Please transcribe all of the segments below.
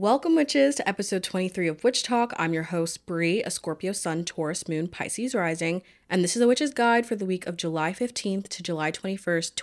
Welcome, witches, to episode 23 of Witch Talk. I'm your host, Bree, a Scorpio Sun, Taurus Moon, Pisces Rising, and this is a Witch's Guide for the week of July 15th to July 21st,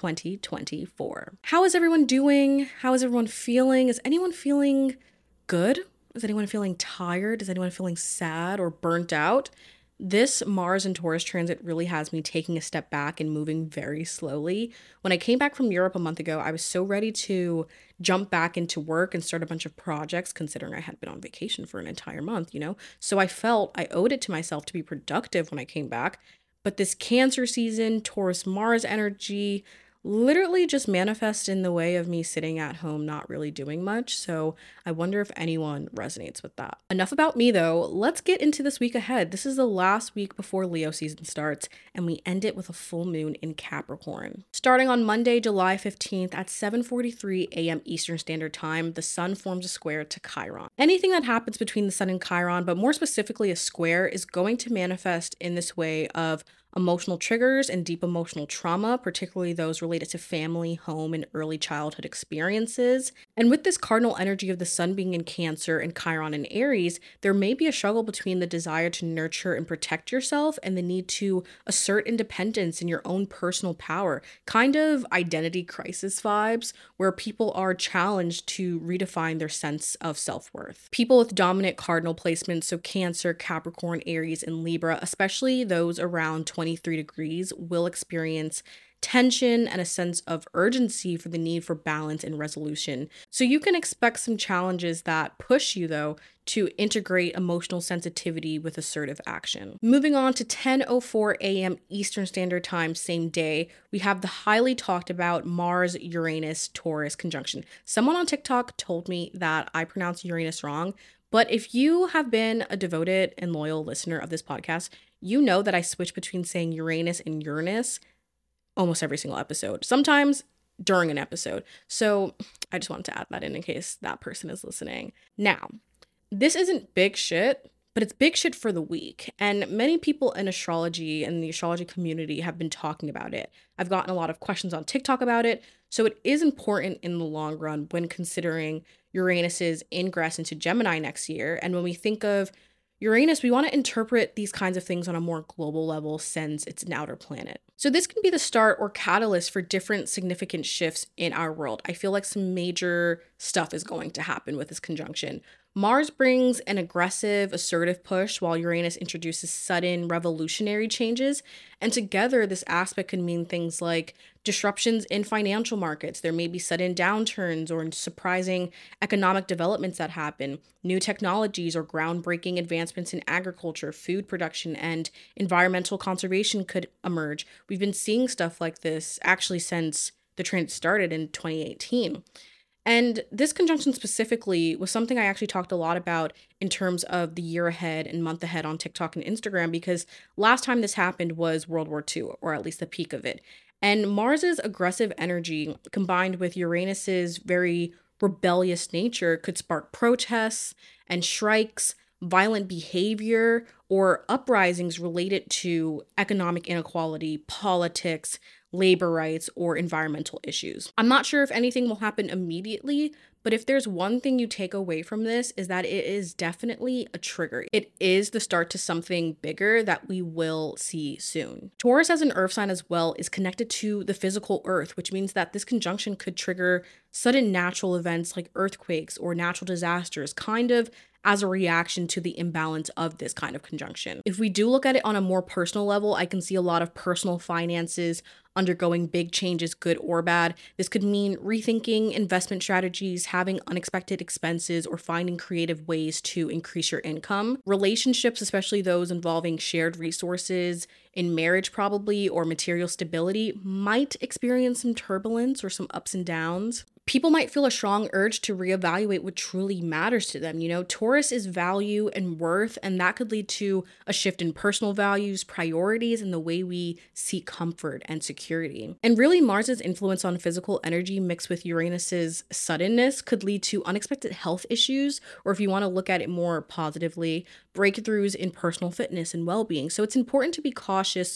2024. How is everyone doing? How is everyone feeling? Is anyone feeling good? Is anyone feeling tired? Is anyone feeling sad or burnt out? This Mars and Taurus transit really has me taking a step back and moving very slowly. When I came back from Europe a month ago, I was so ready to jump back into work and start a bunch of projects, considering I had been on vacation for an entire month. So I felt I owed it to myself to be productive when I came back. But this Cancer season, Taurus Mars energy, literally just manifest in the way of me sitting at home not really doing much. So I wonder if anyone resonates with that. Enough about me though. Let's get into this week ahead. This is the last week before Leo season starts, and we end it with a full moon in Capricorn. Starting on Monday, July 15th at 7:43 a.m. Eastern Standard Time, the sun forms a square to Chiron. Anything that happens between the sun and Chiron, but more specifically a square, is going to manifest in this way of emotional triggers and deep emotional trauma, particularly those related to family, home, and early childhood experiences. And with this cardinal energy of the sun being in Cancer and Chiron in Aries, there may be a struggle between the desire to nurture and protect yourself and the need to assert independence in your own personal power. Kind of identity crisis vibes, where people are challenged to redefine their sense of self-worth. People with dominant cardinal placements, so Cancer, Capricorn, Aries, and Libra, especially those around 23 degrees, will experience tension and a sense of urgency for the need for balance and resolution. So you can expect some challenges that push you, though, to integrate emotional sensitivity with assertive action. Moving on to 10:04 a.m. Eastern Standard Time, same day, we have the highly talked about Mars-Uranus-Taurus conjunction. Someone on TikTok told me that I pronounced Uranus wrong, but if you have been a devoted and loyal listener of this podcast, you know that I switch between saying Uranus and Uranus almost every single episode, sometimes during an episode. So I just wanted to add that in case that person is listening. Now, this isn't big shit, but it's big shit for the week. And many people in astrology and the astrology community have been talking about it. I've gotten a lot of questions on TikTok about it. So it is important in the long run when considering Uranus's ingress into Gemini next year. And when we think of Uranus, we want to interpret these kinds of things on a more global level since it's an outer planet. So this can be the start or catalyst for different significant shifts in our world. I feel like some major stuff is going to happen with this conjunction. Mars brings an aggressive, assertive push, while Uranus introduces sudden, revolutionary changes. And together, this aspect can mean things like disruptions in financial markets. There may be sudden downturns or surprising economic developments that happen. New technologies or groundbreaking advancements in agriculture, food production, and environmental conservation could emerge. We've been seeing stuff like this actually since the trend started in 2018. And this conjunction specifically was something I actually talked a lot about in terms of the year ahead and month ahead on TikTok and Instagram, because last time this happened was World War II, or at least the peak of it. And Mars's aggressive energy combined with Uranus's very rebellious nature could spark protests and strikes, violent behavior, or uprisings related to economic inequality, politics, labor rights, or environmental issues. I'm not sure if anything will happen immediately, but if there's one thing you take away from this is that it is definitely a trigger. It is the start to something bigger that we will see soon. Taurus, as an earth sign as well, is connected to the physical earth, which means that this conjunction could trigger sudden natural events like earthquakes or natural disasters, kind of as a reaction to the imbalance of this kind of conjunction. If we do look at it on a more personal level, I can see a lot of personal finances undergoing big changes, good or bad. This could mean rethinking investment strategies, having unexpected expenses, or finding creative ways to increase your income. Relationships, especially those involving shared resources in marriage probably, or material stability, might experience some turbulence or some ups and downs. People might feel a strong urge to reevaluate what truly matters to them. Taurus is value and worth, and that could lead to a shift in personal values, priorities, and the way we seek comfort and security. And really, Mars's influence on physical energy mixed with Uranus's suddenness could lead to unexpected health issues, or if you want to look at it more positively, breakthroughs in personal fitness and well-being. So it's important to be cautious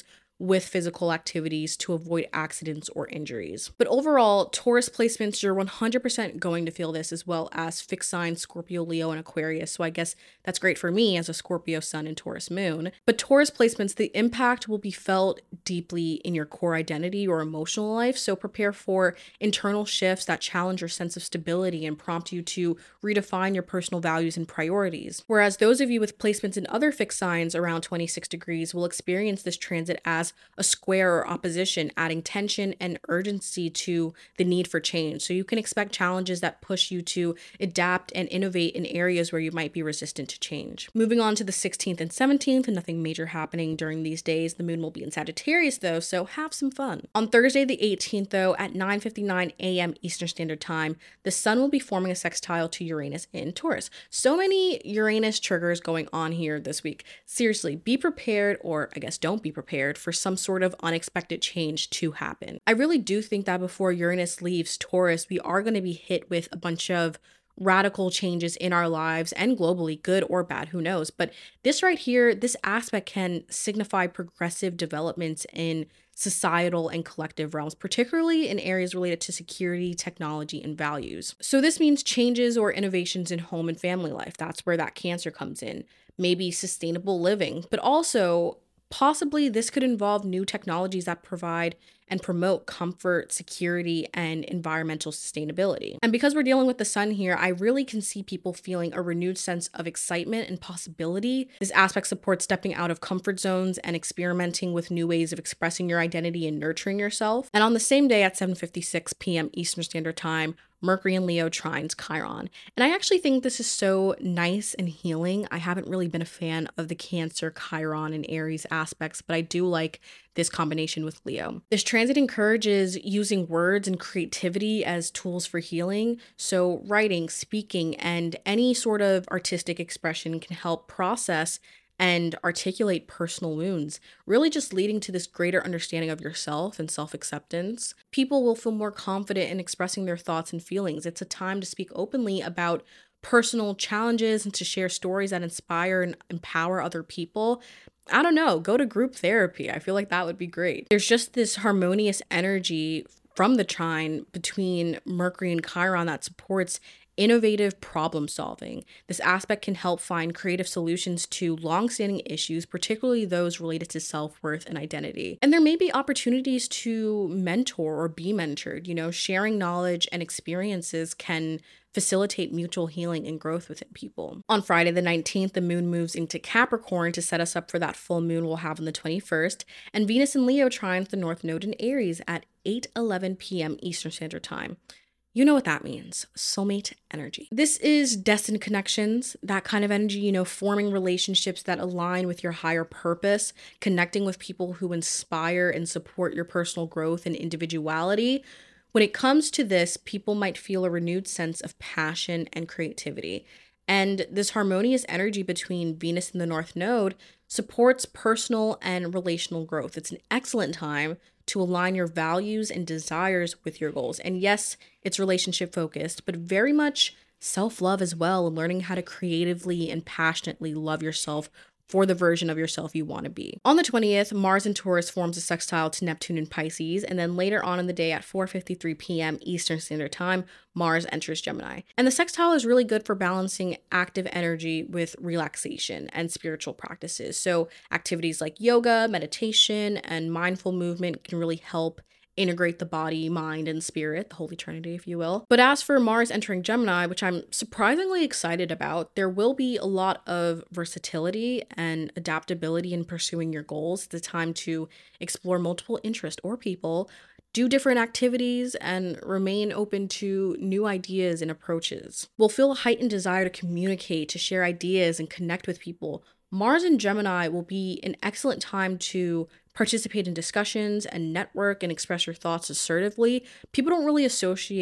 with physical activities to avoid accidents or injuries. But overall, Taurus placements, you're 100% going to feel this, as well as fixed signs Scorpio, Leo, and Aquarius. So I guess that's great for me as a Scorpio sun and Taurus moon. But Taurus placements, the impact will be felt deeply in your core identity or emotional life. So prepare for internal shifts that challenge your sense of stability and prompt you to redefine your personal values and priorities. Whereas those of you with placements in other fixed signs around 26 degrees will experience this transit as a square or opposition, adding tension and urgency to the need for change. So you can expect challenges that push you to adapt and innovate in areas where you might be resistant to change. Moving on to the 16th and 17th, and nothing major happening during these days. The moon will be in Sagittarius though, so have some fun. On Thursday the 18th though, at 9:59 a.m. Eastern Standard Time, the sun will be forming a sextile to Uranus in Taurus. So many Uranus triggers going on here this week. Seriously, be prepared, or I guess don't be prepared, for some sort of unexpected change to happen. I really do think that before Uranus leaves Taurus, we are going to be hit with a bunch of radical changes in our lives and globally, good or bad, who knows. But this right here, this aspect can signify progressive developments in societal and collective realms, particularly in areas related to security, technology, and values. So this means changes or innovations in home and family life. That's where that Cancer comes in. Maybe sustainable living, but also possibly this could involve new technologies that provide and promote comfort, security, and environmental sustainability. And because we're dealing with the sun here, I really can see people feeling a renewed sense of excitement and possibility. This aspect supports stepping out of comfort zones and experimenting with new ways of expressing your identity and nurturing yourself. And on the same day at 7:56 p.m. Eastern Standard Time, Mercury and Leo trines Chiron. And I actually think this is so nice and healing. I haven't really been a fan of the Cancer, Chiron, and Aries aspects, but I do like this combination with Leo. This transit encourages using words and creativity as tools for healing. So writing, speaking, and any sort of artistic expression can help process and articulate personal wounds, really just leading to this greater understanding of yourself and self-acceptance. People will feel more confident in expressing their thoughts and feelings. It's a time to speak openly about personal challenges and to share stories that inspire and empower other people. I don't know, go to group therapy. I feel like that would be great. There's just this harmonious energy from the trine between Mercury and Chiron that supports innovative problem solving. This aspect can help find creative solutions to long-standing issues, particularly those related to self-worth and identity. And there may be opportunities to mentor or be mentored. Sharing knowledge and experiences can facilitate mutual healing and growth within people. On Friday the 19th, the moon moves into Capricorn to set us up for that full moon we'll have on the 21st, and Venus and Leo trines the North Node in Aries at 8:11 p.m. Eastern Standard Time. You know what that means. Soulmate energy. This is destined connections, that kind of energy, forming relationships that align with your higher purpose, connecting with people who inspire and support your personal growth and individuality. When it comes to this, people might feel a renewed sense of passion and creativity. And this harmonious energy between Venus and the North Node supports personal and relational growth. It's an excellent time to align your values and desires with your goals. And yes, it's relationship focused, but very much self-love as well, and learning how to creatively and passionately love yourself for the version of yourself you want to be. On the 20th, Mars in Taurus forms a sextile to Neptune in Pisces, and then later on in the day at 4:53 p.m. Eastern Standard Time, Mars enters Gemini. And the sextile is really good for balancing active energy with relaxation and spiritual practices. So activities like yoga, meditation, and mindful movement can really help integrate the body, mind, and spirit, the Holy Trinity, if you will. But as for Mars entering Gemini, which I'm surprisingly excited about, there will be a lot of versatility and adaptability in pursuing your goals. It's a time to explore multiple interests or people, do different activities, and remain open to new ideas and approaches. We'll feel a heightened desire to communicate, to share ideas, and connect with people. Mars in Gemini will be an excellent time to participate in discussions and network and express your thoughts assertively. People don't really associate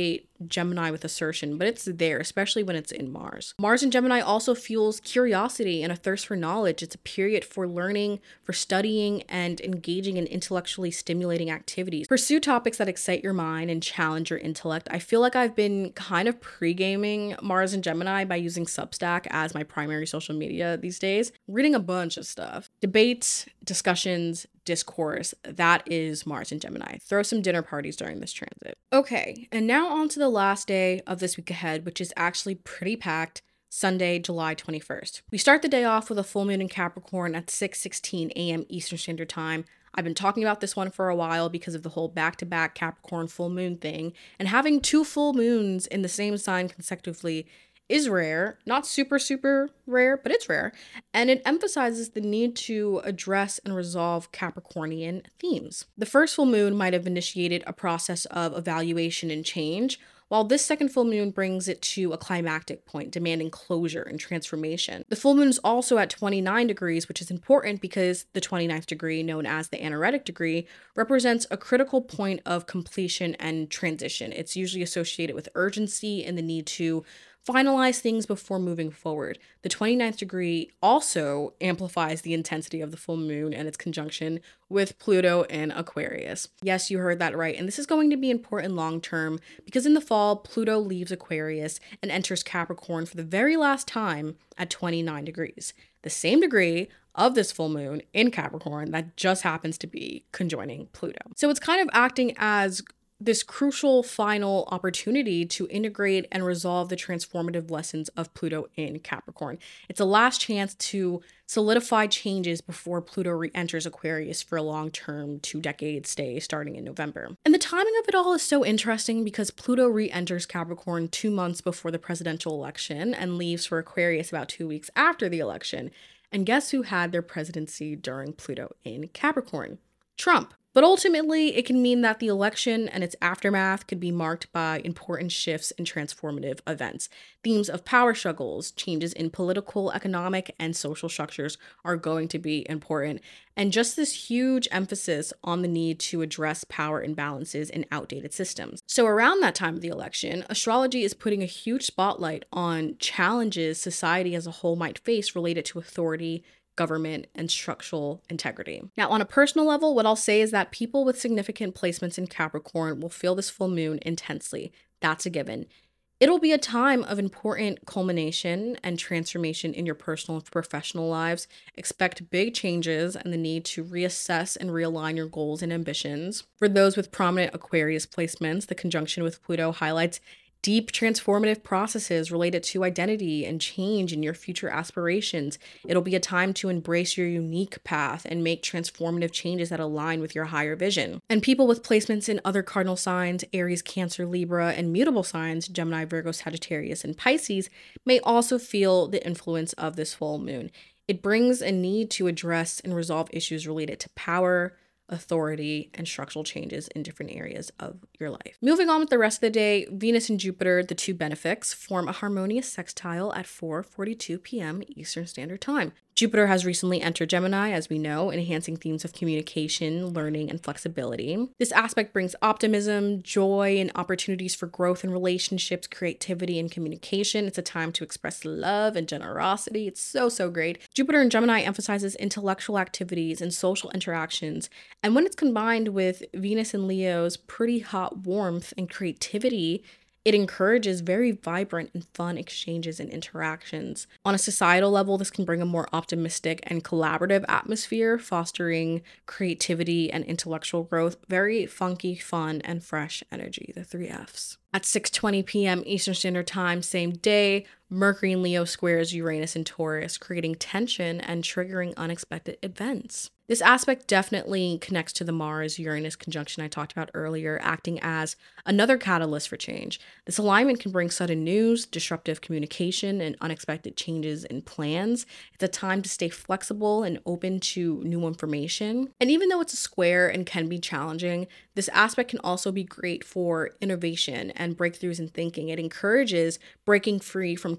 Gemini with assertion, but it's there, especially when it's in Mars. Mars in Gemini also fuels curiosity and a thirst for knowledge. It's a period for learning, for studying, and engaging in intellectually stimulating activities. Pursue topics that excite your mind and challenge your intellect. I feel like I've been kind of pre-gaming Mars in Gemini by using Substack as my primary social media these days, reading a bunch of stuff. Debates, discussions, discourse, that is Mars in Gemini. Throw some dinner parties during this transit. Okay, and now on to the last day of this week ahead, which is actually pretty packed. Sunday, July 21st. We start the day off with a full moon in Capricorn at 6:16 a.m. Eastern Standard Time. I've been talking about this one for a while because of the whole back-to-back Capricorn full moon thing, and having 2 full moons in the same sign consecutively is rare, not super rare, but it's rare, and it emphasizes the need to address and resolve Capricornian themes. The first full moon might have initiated a process of evaluation and change, while this second full moon brings it to a climactic point, demanding closure and transformation. The full moon is also at 29 degrees, which is important because the 29th degree, known as the anaretic degree, represents a critical point of completion and transition. It's usually associated with urgency and the need to finalize things before moving forward. The 29th degree also amplifies the intensity of the full moon and its conjunction with Pluto in Aquarius. Yes, you heard that right. And this is going to be important long term because in the fall, Pluto leaves Aquarius and enters Capricorn for the very last time at 29 degrees. The same degree of this full moon in Capricorn that just happens to be conjoining Pluto. So it's kind of acting as this crucial final opportunity to integrate and resolve the transformative lessons of Pluto in Capricorn. It's a last chance to solidify changes before Pluto re-enters Aquarius for a long-term 2-decade stay starting in November. And the timing of it all is so interesting because Pluto re-enters Capricorn 2 months before the presidential election and leaves for Aquarius about 2 weeks after the election. And guess who had their presidency during Pluto in Capricorn? Trump. But ultimately, it can mean that the election and its aftermath could be marked by important shifts and transformative events. Themes of power struggles, changes in political, economic, and social structures are going to be important. And just this huge emphasis on the need to address power imbalances in outdated systems. So around that time of the election, astrology is putting a huge spotlight on challenges society as a whole might face related to authority, government, and structural integrity. Now, on a personal level, what I'll say is that people with significant placements in Capricorn will feel this full moon intensely. That's a given. It'll be a time of important culmination and transformation in your personal and professional lives. Expect big changes and the need to reassess and realign your goals and ambitions. For those with prominent Aquarius placements, the conjunction with Pluto highlights deep transformative processes related to identity and change in your future aspirations. It'll be a time to embrace your unique path and make transformative changes that align with your higher vision. And people with placements in other cardinal signs, Aries, Cancer, Libra, and mutable signs, Gemini, Virgo, Sagittarius, and Pisces, may also feel the influence of this full moon. It brings a need to address and resolve issues related to power, authority, and structural changes in different areas of your life. Moving on with the rest of the day, Venus and Jupiter, the 2 benefics, form a harmonious sextile at 4:42 p.m. Eastern Standard Time. Jupiter has recently entered Gemini, as we know, enhancing themes of communication, learning, and flexibility. This aspect brings optimism, joy, and opportunities for growth in relationships, creativity, and communication. It's a time to express love and generosity. It's so great. Jupiter in Gemini emphasizes intellectual activities and social interactions. And when it's combined with Venus and Leo's pretty hot warmth and creativity, it encourages very vibrant and fun exchanges and interactions. On a societal level, this can bring a more optimistic and collaborative atmosphere, fostering creativity and intellectual growth. Very funky, fun, and fresh energy, the 3 Fs. At 6:20 p.m. Eastern Standard Time, same day, Mercury in Leo squares Uranus in Taurus, creating tension and triggering unexpected events. This aspect definitely connects to the Mars-Uranus conjunction I talked about earlier, acting as another catalyst for change. This alignment can bring sudden news, disruptive communication, and unexpected changes in plans. It's a time to stay flexible and open to new information. And even though it's a square and can be challenging, this aspect can also be great for innovation and breakthroughs in thinking. It encourages breaking free from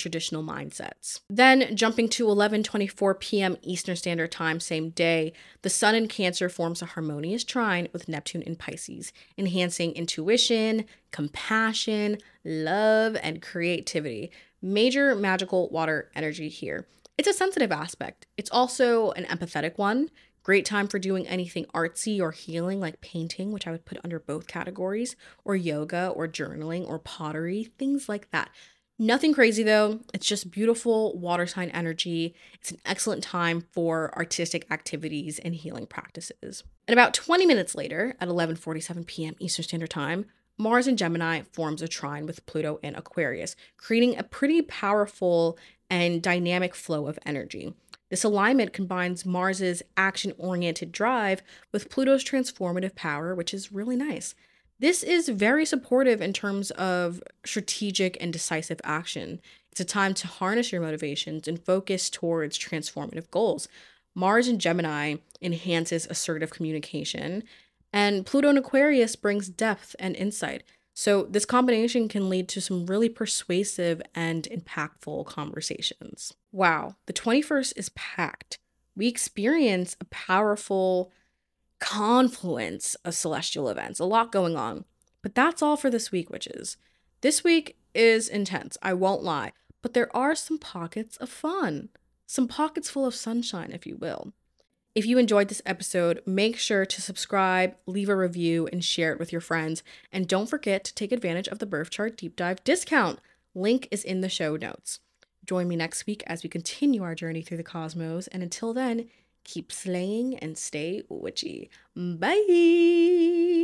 traditional mindsets. Then jumping to 11:24 p.m. Eastern Standard Time, same day, the Sun in Cancer forms a harmonious trine with Neptune in Pisces, enhancing intuition, compassion, love, and creativity. Major magical water energy here. It's a sensitive aspect. It's also an empathetic one. Great time for doing anything artsy or healing like painting, which I would put under both categories, or yoga or journaling or pottery, things like that. Nothing crazy though. It's just beautiful water sign energy. It's an excellent time for artistic activities and healing practices. And about 20 minutes later, at 11:47 p.m. Eastern Standard Time, Mars in Gemini forms a trine with Pluto in Aquarius, creating a pretty powerful and dynamic flow of energy. This alignment combines Mars's action-oriented drive with Pluto's transformative power, which is really nice. This is very supportive in terms of strategic and decisive action. It's a time to harness your motivations and focus towards transformative goals. Mars in Gemini enhances assertive communication, and Pluto in Aquarius brings depth and insight. So, this combination can lead to some really persuasive and impactful conversations. Wow, the 21st is packed. We experience a powerful confluence of celestial events, a lot going on. But that's all for this week, witches. This week is intense, I won't lie, but there are some pockets of fun, some pockets full of sunshine, if you will. If you enjoyed this episode, make sure to subscribe, leave a review, and share it with your friends. And don't forget to take advantage of the Birth Chart Deep Dive discount. Link is in the show notes. Join me next week as we continue our journey through the cosmos. And until then, keep slaying and stay witchy. Bye!